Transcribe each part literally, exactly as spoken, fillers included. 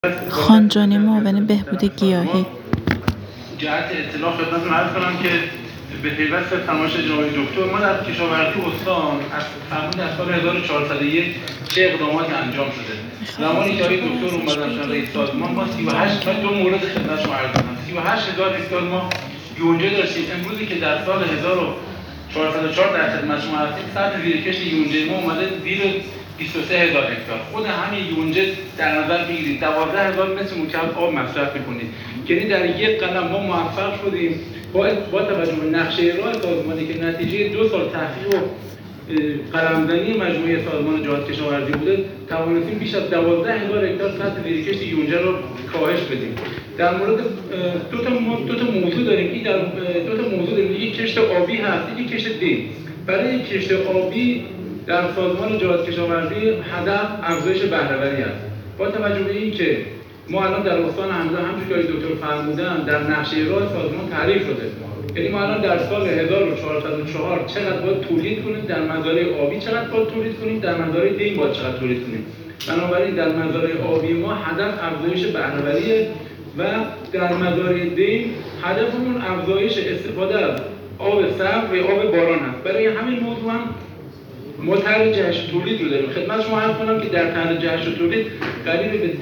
خانجانی معاون بهبود گیاهی. جهت اطلاع خدمتتون عرض کنم که به پیوست فرمایش جناب دکتر ما در کشاورزی استان از فرمود از سال هزار و چهارصد و یک چه اقداماتی انجام شده. زمانی که آقای دکتر اومدن شدن رئیس سازمان ما سی و هشت تا دو مورد خدمت شما عرض کنم سی و هشت هزار هکتار ما یونجه داشتیم. امروزی که در سال هزار و چهارصد و چهار در خدمت شما هستیم سطح زیرکش یونجه ما اومده زیر بیست و سه هزار هکتار. خود همین یونجه در نظر بگیرید دوازده هزار متر مکعب آب مصرف می‌کنید. یعنی در یک قلم ما موفق شدیم با با توجه به نقشه راه سازمانی که نتیجه دو سال تحقیق و قلمزنی مجموعه سازمان جهاد کشاورزی بوده توانستیم بیش از دوازده هزار هکتار سطح زیرکش یونجه رو کاهش بدیم. در مورد دو تا دو تا موضوع داریم. این در دو تا موضوع داریم. یک کشت آبی هست، یک کشت دیم. برای کشت آبی در سازمان جهاد کشاورزی هدف افزایش بهره‌وری است. با توجه به اینکه ما الان در استان حمزه همونجوری که دکتر فرمودن در نقشه راه سازمان تعریف شده. یعنی ما الان در سال هزار و چهارصد و چهار چقدر باید تولید کنیم، در مزارع آبی چقدر باید تولید کنیم، در مزارع دیم باید چقدر تولید کنیم. بنابراین در مزارع آبی ما هدف افزایش بهره‌وری و در مزارع دیم هدفمون افزایش استفاده از آب سرد و آب باران است. برای همین موضوع هم ما طرح جهش تولید رو داریم. خدمت شما عرض کنم که در طرح جهش تولید قریب به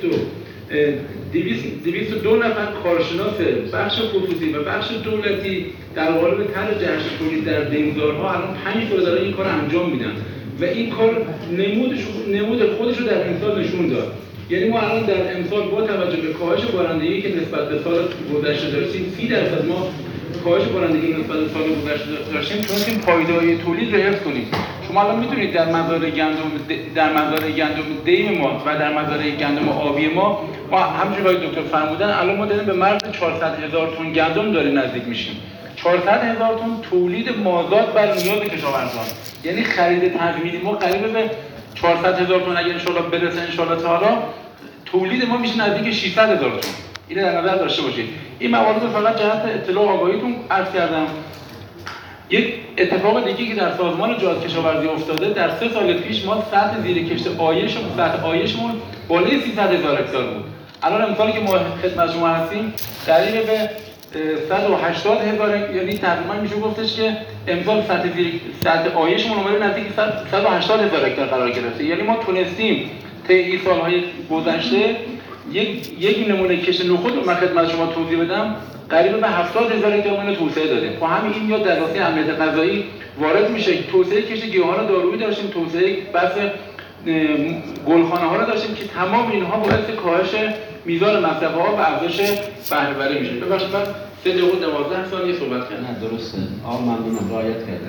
دویست و دو نفر کارشناس بخش خصوصی و بخش دولتی در قالب طرح جهش تولید در دیمزارها الان پنج تا دارن این کار انجام میدن و این کار نمودش نمود خودش رو در امسال نشون داد. یعنی ما الان در امسال با توجه به کاهش بارندگی که نسبت به سال گذشته داشتیم سی درصد ما کاهش بارندگی نسبت به سال گذشته داشتیم تونستیم پایداری تولید رو حفظ کنیم. شما الان میتونید در مزارع گندم در مزارع گندم دیم ما و در مزارع گندم آبی ما ما همونجوری که دکتر فرمودن الان ما داریم به مرز چهارصد هزار تن گندم داریم نزدیک میشیم. چهارصد هزار تن تولید مازاد بر نیاز کشاورزان. یعنی خرید تضمینی ما قریب به چهارصد هزار تن اگر ان شاء الله برسه ان شاء الله تعالی تولید ما میشه نزدیک ششصد هزار تن. اینو در نظر داشته باشید. این موارد فقط جهت اطلاع آگاهیتون عرض کردم. یک اتفاق دیگه که در سازمان جهاد کشاورزی افتاده در سه سال پیش ما سطح زیرکشت آیش سطح آیشمون بالای سیصد هزار هکتار بود. الان امسالی که ما خدمت شما هستیم قریب به صد و هشتاد هزار یعنی تقریبا میشه گفتش که امسال سطح زیر سطح آیشمون اومده نزدیک صد و هشتاد هزار هکتار قرار گرفته. یعنی ما تونستیم طی سالهای گذشته یک یک نمونه کشت نخود رو من خدمت شما توضیح بدم قریب به هفتاد هزار هکتار ما توسعه دادیم. خب همین این یا در راستای امنیت غذایی وارد میشه. توسعه کشت گیاهان دارویی داشتیم، توسعه بحث گلخانه ها رو داشتیم که تمام اینها باعث کاهش میزان مصرف آب و افزایش بهره‌وری میشه. ببخشید من سه دقیقه و دوازده ثانیه صحبت کردم. نه درسته. آقا ممنونم رعایت کردید.